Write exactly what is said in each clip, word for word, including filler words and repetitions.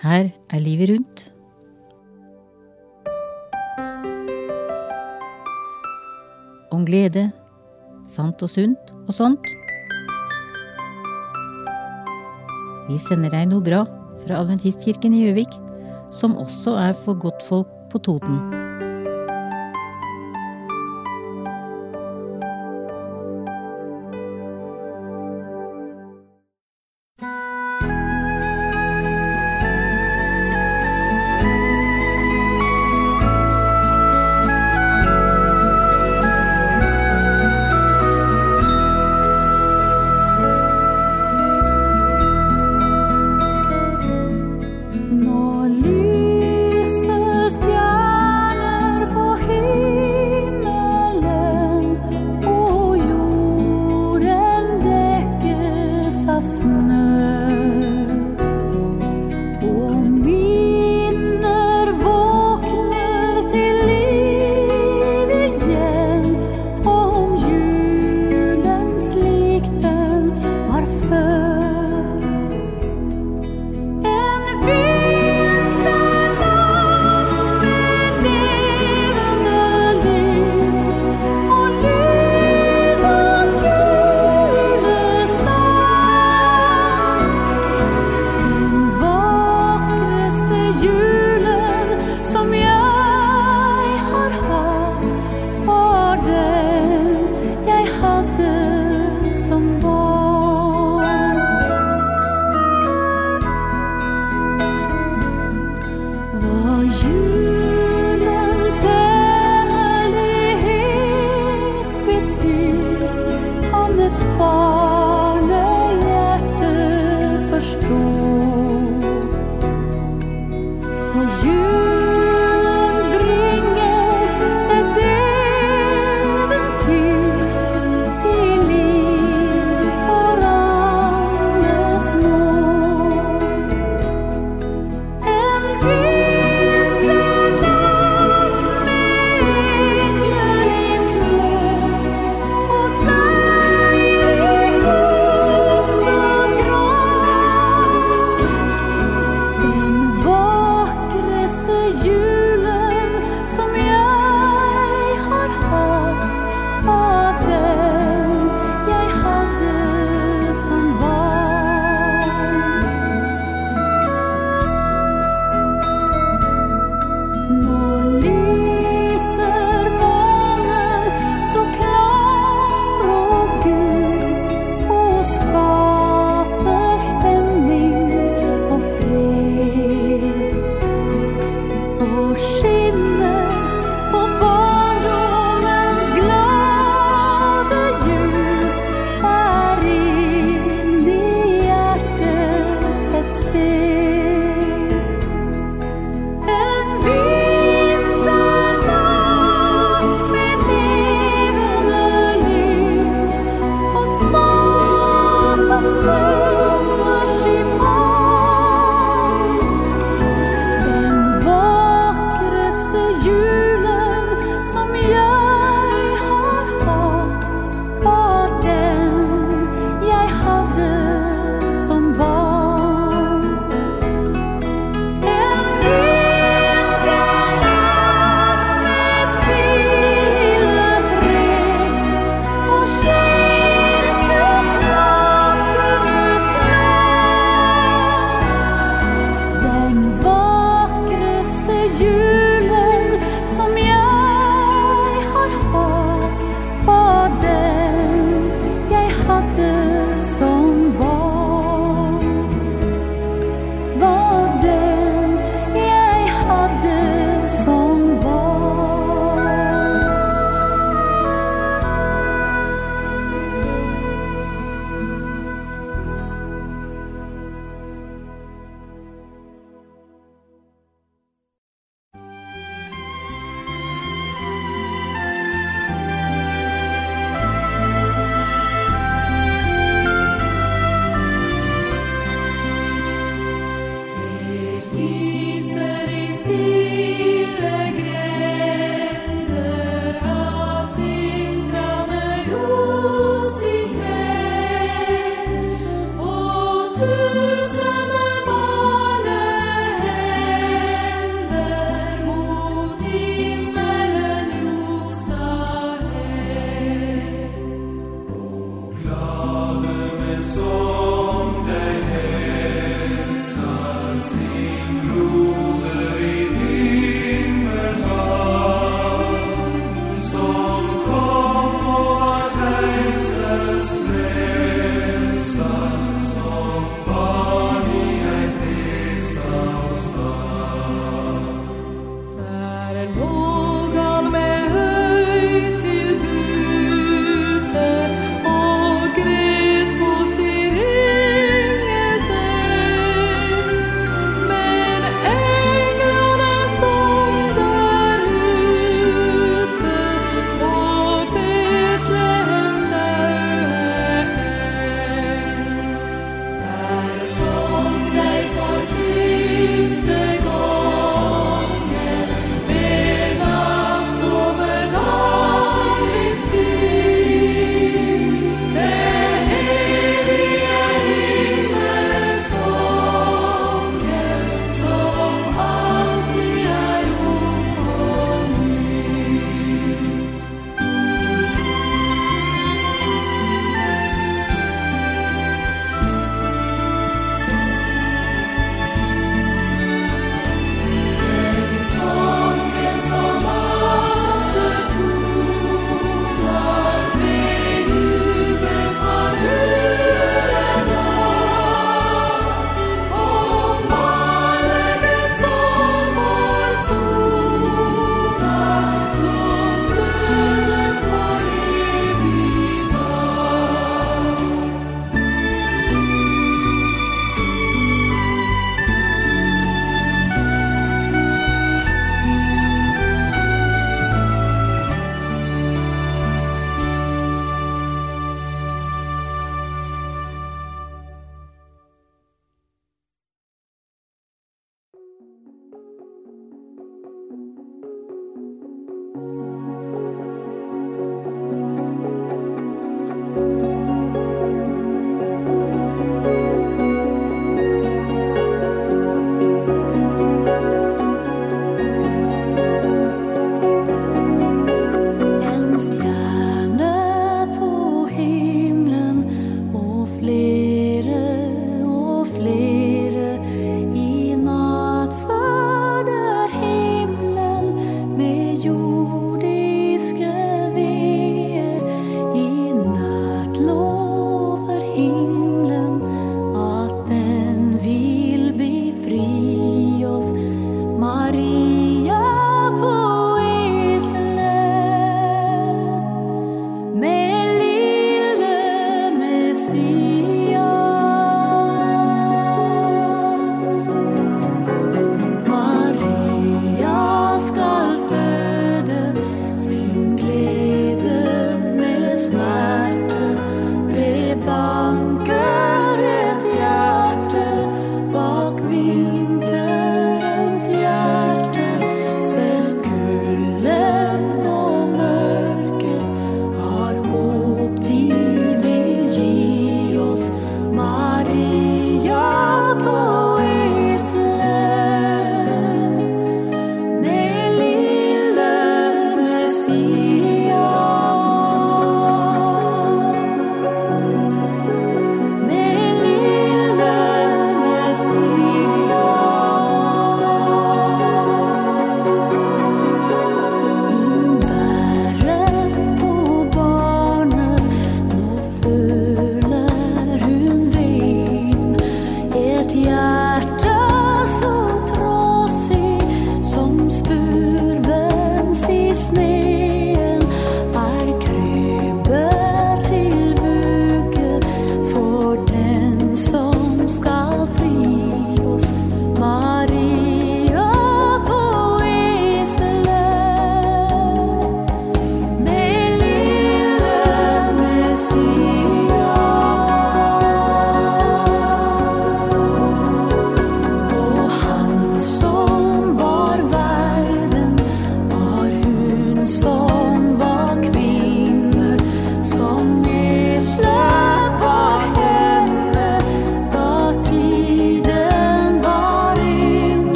Her er livet rundt. Om glede, sant og sunt og sånt. Vi sender deg noe bra fra Adventistkirken i Gjøvik, som også er for godtfolk på Toten.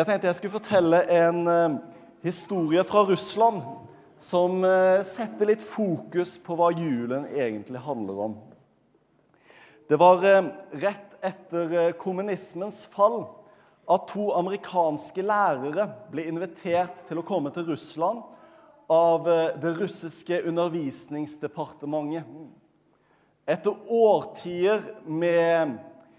Jeg tenkte jeg skulle fortelle en eh, historie fra Russland som eh, setter litt fokus på hva julen egentlig handler om. Det var eh, rett etter eh, kommunismens fall at to amerikanske lærere ble invitert til å komme til Russland av eh, det russiske undervisningsdepartementet. Etter årtier med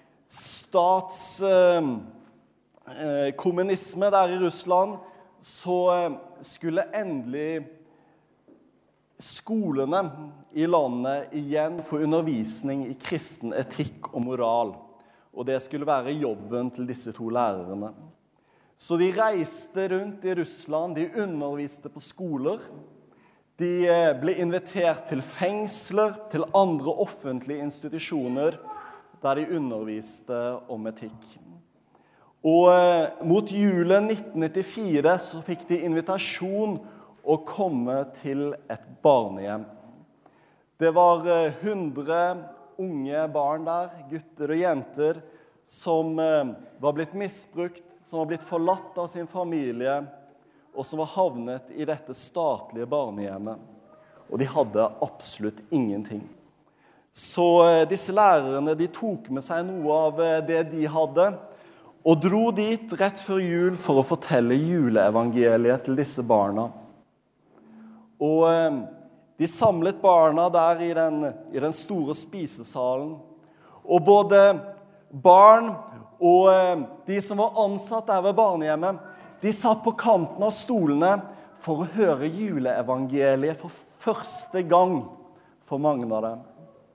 statskommunisme eh, der i Russland, så eh, skulle endelig skolene i landet igjen få undervisning i kristen etikk og moral. Og det skulle være jobben til disse to lærerne. Så de reiste rundt i Russland, de underviste på skoler, de ble invitert til fengsler, til andre offentlige institusjoner, der de underviste om etikk. Og mot julen nitten nittifire så fikk de invitasjon å komme til et barnehjem. Det var hundre unge barn der, gutter og jenter, som var blitt misbrukt, som var blitt forlatt av sin familie, og som var havnet i dette statlige barnehjemmet. Og de hadde absolutt ingenting. Så disse lærerne, de tok med seg noe av det de hadde, og dro dit rett før jul for å fortelle juleevangeliet til disse barna. Og de samlet barna der i den, i den store spisesalen. Og både barn og de som var ansatt der ved barnehjemmet, de satt på kanten av stolene for å høre juleevangeliet for første gang for mange av dem.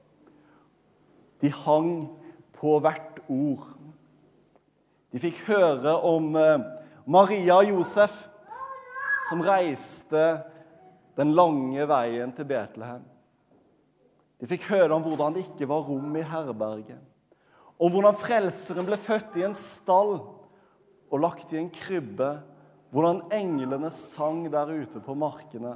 De hang på hvert ord. De fikk høre om Maria og Josef som reiste den lange veien til Betlehem. De fikk høre om hvordan det ikke var rom i herberget. Om hvordan frelseren ble født i en stall og lagt i en krybbe. Hvordan englene sang der ute på markene.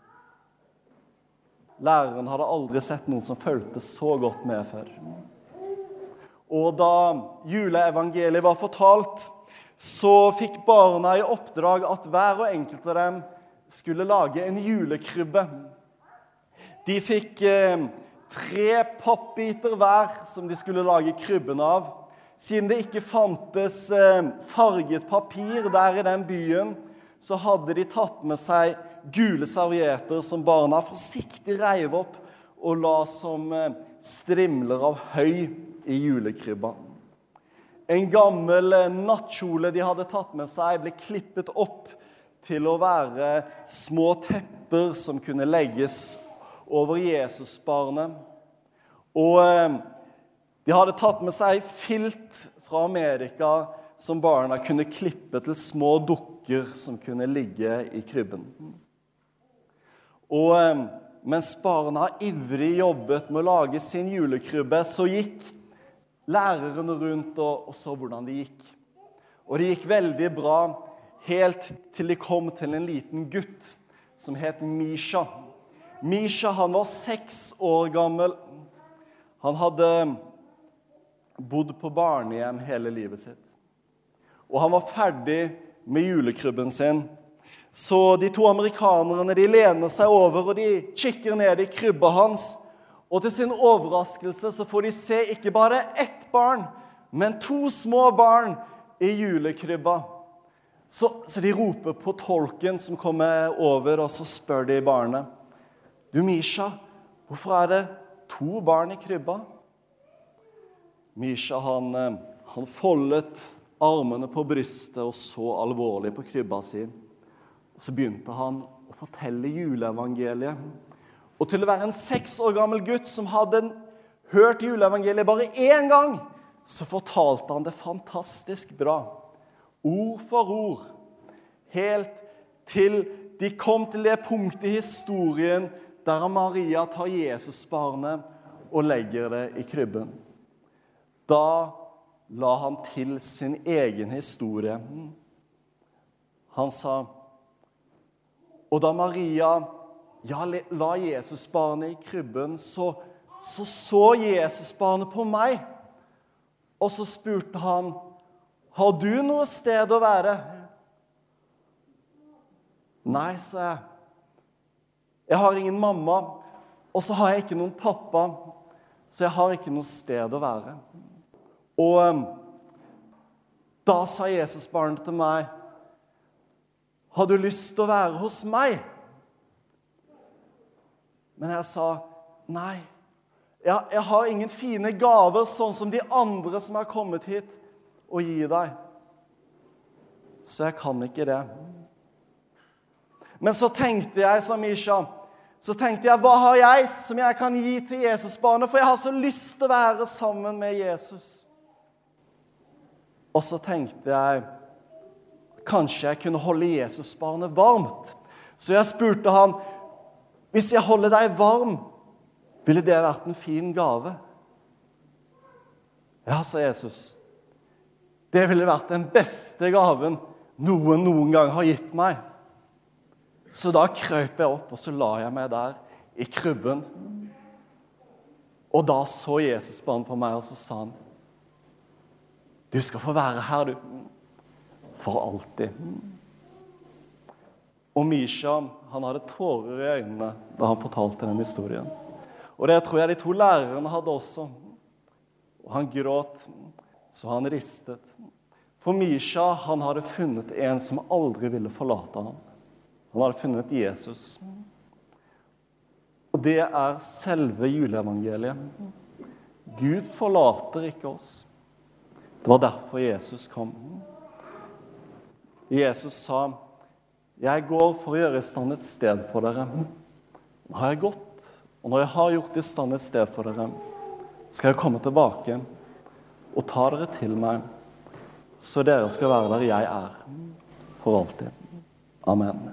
Læreren hadde aldri sett noen som følte så godt med før. Og da juleevangeliet var fortalt, så fikk barna i oppdrag at hver og enkelt av dem skulle lage en julekrybbe. De fikk eh, tre pappbiter hver som de skulle lage krybben av. Siden det ikke fantes eh, farget papir der i den byen, så hadde de tatt med seg gule servietter som barna forsiktig reiv opp og la som eh, strimler av høy i julekrybba. En gammel eh, nattkjole de hadde tatt med seg ble klippet opp til å være små tepper som kunne legges over Jesusbarnet. Og eh, de hadde tatt med seg filt fra Amerika som barna kunne klippe til små dukker som kunne ligge i krybben. Og eh, mens barna ivrig jobbet med å lage sin julekrybbe, så gikk lærerne rundt og, og så hvordan det gikk. Og det gikk veldig bra, helt til de kom til en liten gutt som het Misha. Misha, han var seks år gammel. Han hadde bodd på barnehjem hele livet sitt. Og han var ferdig med julekrybben sin. Så de to amerikanerne, de lener seg over, og de kikker ned i krybba hans. Og til sin overraskelse så får de se ikke bare ett barn, men to små barn i julekrybba. Så, så de roper på tolken som kommer over, og så spør de barnet: «Du, Misha, hvorfor er det to barn i krybba?» Misha, han, han foldet armene på brystet og så alvorlig på krybba sin. Og så begynte han å fortelle juleevangeliet. Og til å være en seks år gammel gutt som hadde hørt juleevangeliet bare én gang, så fortalte han det fantastisk bra. Ord for ord. Helt til de kom til det punktet i historien der Maria tar Jesusbarnet og legger det i krybben. Da la han til sin egen historie. Han sa: «Og da Maria ja, la Jesusbarnet i krybben, så, så så Jesusbarnet på meg. Og så spurte han: «Har du noe sted å være?» Nei, sa jeg. Jeg har ingen mamma, og så har jeg ikke noen pappa, så jeg har ikke noe sted å være. Og um, da sa Jesus barnet til meg, har du lyst til å være hos meg? Men jeg sa, nei, jeg, jeg har ingen fine gaver sånn som de andre som har kommet hit og gi deg. Så jeg kan ikke det. Men så tenkte jeg, sa Misha, så tenkte jeg, hva har jeg som jeg kan gi til Jesusbarnet? For jeg har så lyst til å være sammen med Jesus. Og så tenkte jeg, kanskje jeg kunne holde Jesusbarnet varmt. Så jeg spurte han, hvis jeg holder deg varm, ville det vært en fin gave? Ja, sa Jesus. Det ville vært den beste gaven noen noen gang har gitt meg. Så da krøp jeg opp, og så la jeg meg der i krybben. Og da så Jesusbarnet på meg, og så sa han, du skal få være her, du. For alltid. Og Misha, han hadde tårer i øynene da han fortalte den historien. Og det tror jeg de to lærerne hadde også. Og han gråt, så han ristet. For Misha, han hadde funnet en som aldri ville forlate ham. Han hadde funnet Jesus. Og det er selve juleevangeliet. Gud forlater ikke oss. Det var derfor Jesus kom. Jesus sa, jeg går for å gjøre i stand et sted for dere. Nå har jeg gått, og når jeg har gjort i stand et sted for dere, skal jeg komme tilbake og ta dere til meg, så dere skal være der jeg er, for alltid. Amen.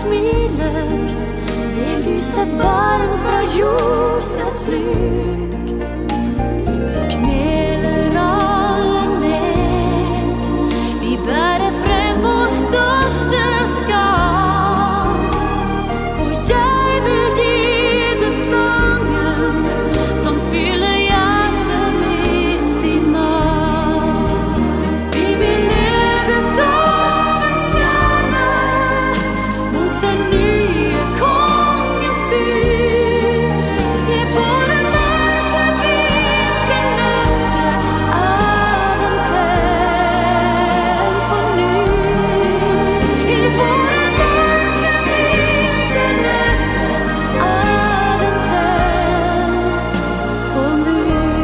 smiler, det lyser varmt fra ljusets lykt. Så kneler alle ned, vi bærer frem vår største skam. Og jeg vil gi det sangen som fyller hjertet mitt i natt. Vi vil lede av en stjerne mot den nye kongens fyr. Gi på den mørke vinternatten av en tent på ny. Gi på den mørke vinternatten av en tent på ny.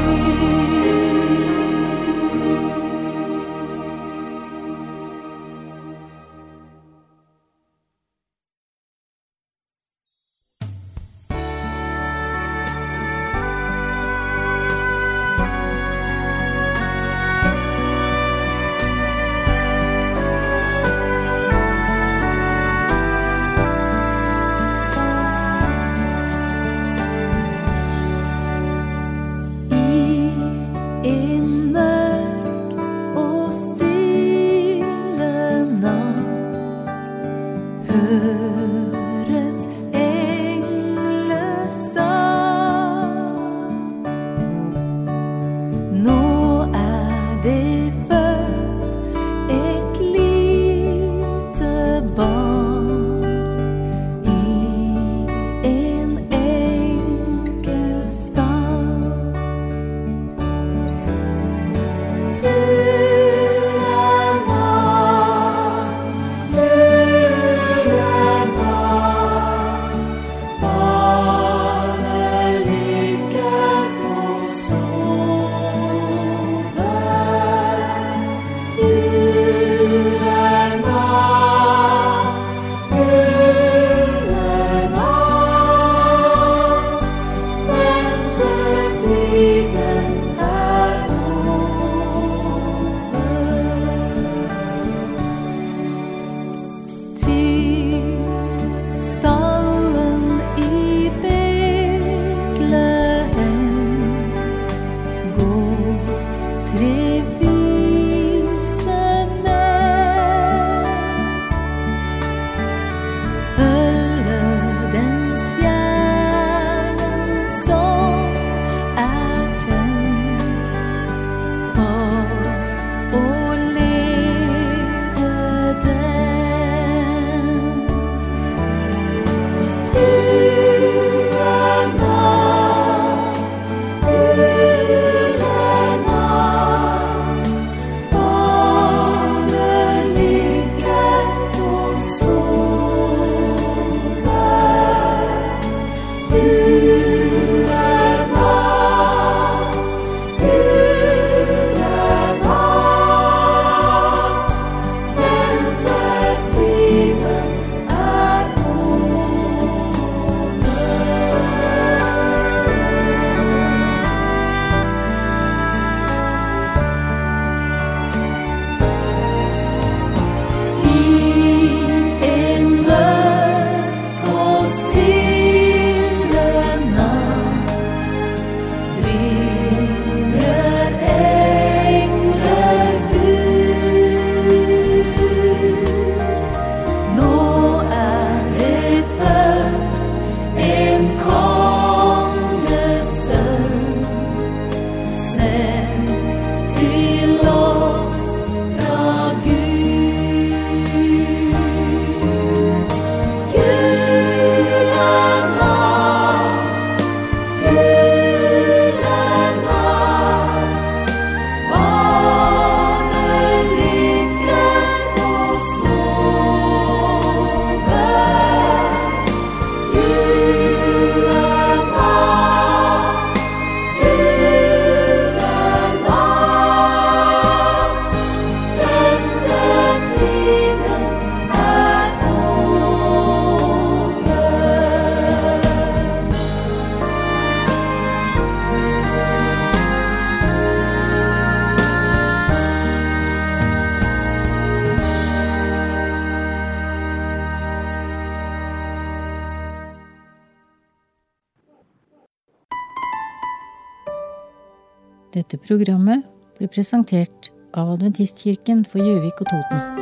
I en mørk og stille natt høres englesang. Nå er det født et lite barn i en enkel stad. Julenatt, julenatt, Dette programmet blir presentert av Adventistkirken for Gjøvik og Toten.